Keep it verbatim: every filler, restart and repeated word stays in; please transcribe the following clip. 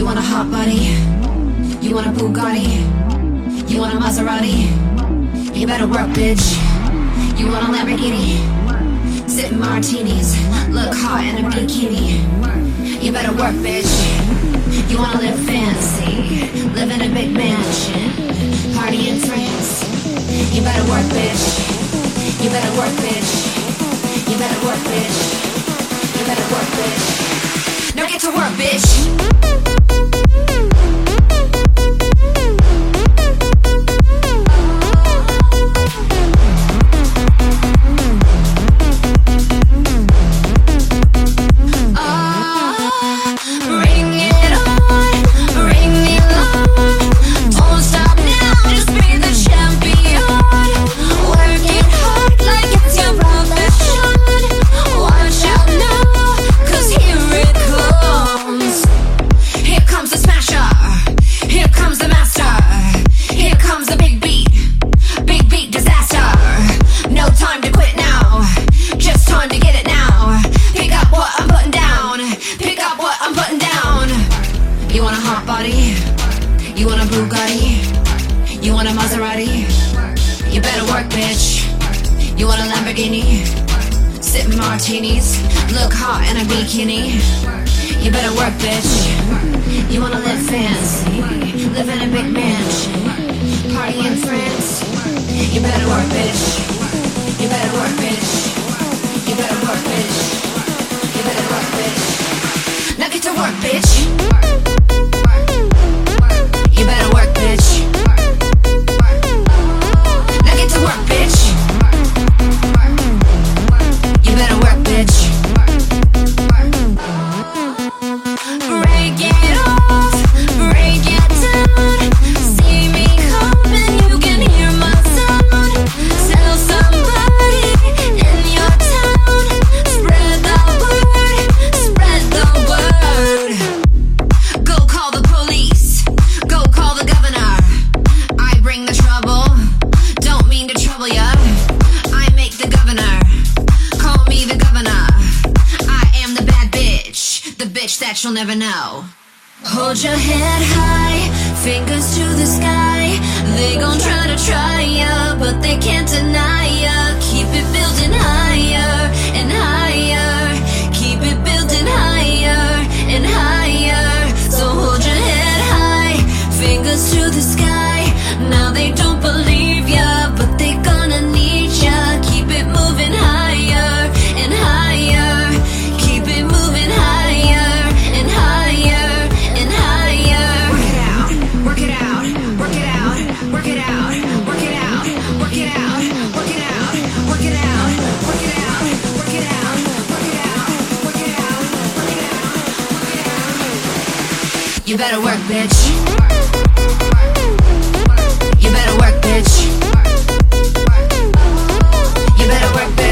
You want a hot body? You want a Bugatti? You want a Maserati? You better work, bitch. You want a Lamborghini? Sipping martinis, look hot in a bikini. You better work, bitch. You wanna live fancy, live in a big mansion, party in France. You better work, bitch. You better work, bitch. You better work, bitch. You better work, bitch. Now get to work, bitch. You want a Bugatti? You want a Maserati? You better work, bitch. You want a Lamborghini? Sipping martinis, look hot in a bikini. You better work, bitch. You wanna live fancy, live in a big mansion, party in France. You better work, bitch. You better work, bitch. You better work, bitch. You better work, bitch. Now get to work, bitch. You better work, bitch. Now get to work, bitch. You better work, bitch. Break it off, break it down. See me coming, you can hear my sound. Tell somebody in your town. Spread the word, spread the word. Go call the police. Go call the governor. I bring the trouble. Don't mean to trouble ya. I make the governor. Call me the governor. I am the bad bitch. The bitch that you'll never know. Hold your head high, fingers to the sky. They gon' try to try ya, but they can't deny ya. Keep it building higher and higher. Keep it building higher and higher. So hold your head high, fingers to the sky. Now they don't believe ya, but they gonna need ya. Keep it moving higher and higher. Keep it moving higher and higher and higher. Work it out, work it out, work it out, work it out, work it out, work it out, work it out, work it out, work it out, work it out, work it out, work it out, work it out, work it out. You better work, bitch. You better work, bitch. You better work, bitch.